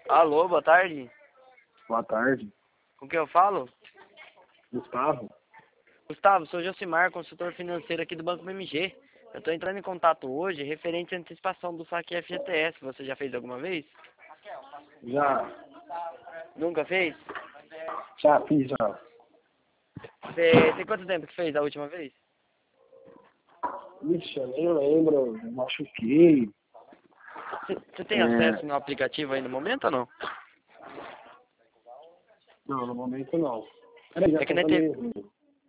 Alô, boa tarde. Boa tarde. Com quem eu falo? Gustavo? Gustavo, sou Josimar, consultor financeiro aqui do Banco BMG. Eu estou entrando em contato hoje referente à antecipação do saque FGTS. Você já fez alguma vez? Já. Nunca fez? Já fiz, já. Você tem quanto tempo que fez a última vez? Ixi, eu nem lembro. Eu machuquei. Você tem acesso no aplicativo aí no momento ou não? Não, no momento não. Peraí, já É que tá nem teve... meio ruim.